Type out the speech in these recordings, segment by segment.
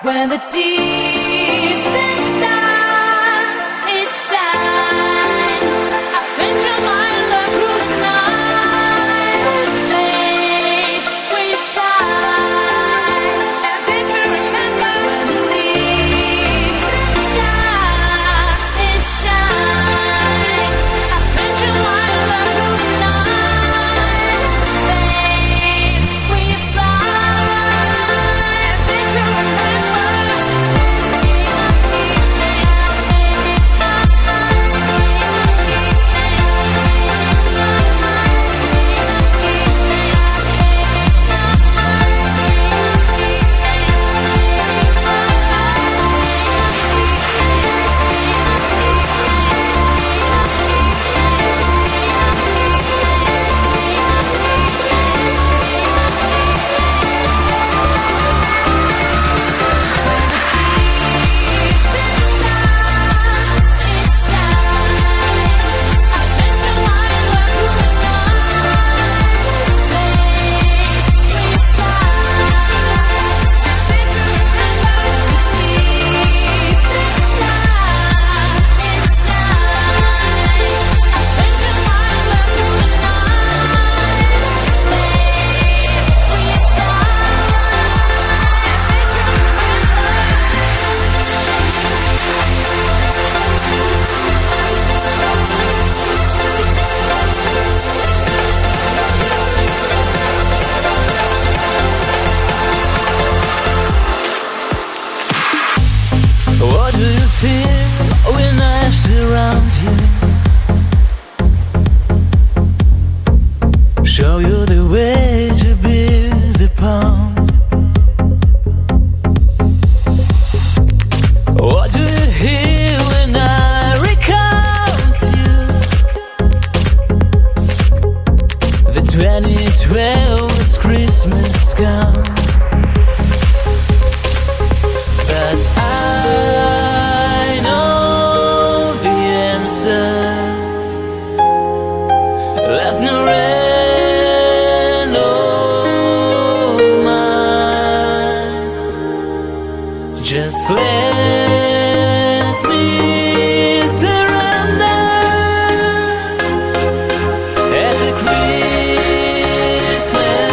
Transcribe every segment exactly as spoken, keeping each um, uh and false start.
when the distant star is shine. I'll send you my love through the night space we fly. And then to remember when the distant star is shine. I'll send you my love through the night space we fly. And then to remember. What do you feel when I surround you? Show you the way to be the palm. What do you hear when I recount you? The twenty twelve Christmas count. But I know the answer. There's no end, oh mine. Just let me surrender at the Christmas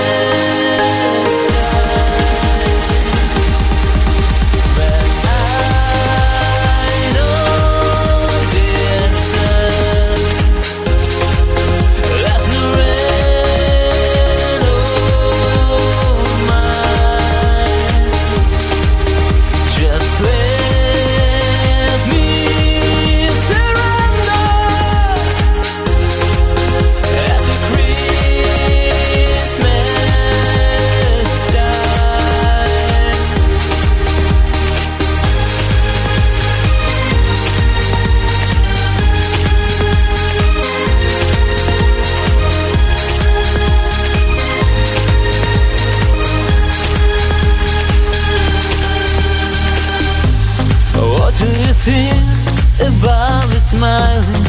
about the smiling.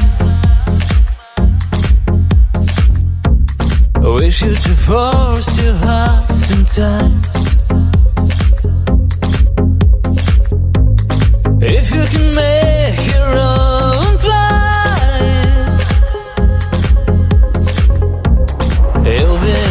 I wish you to force your heart sometimes. If you can make your own flight, it'll be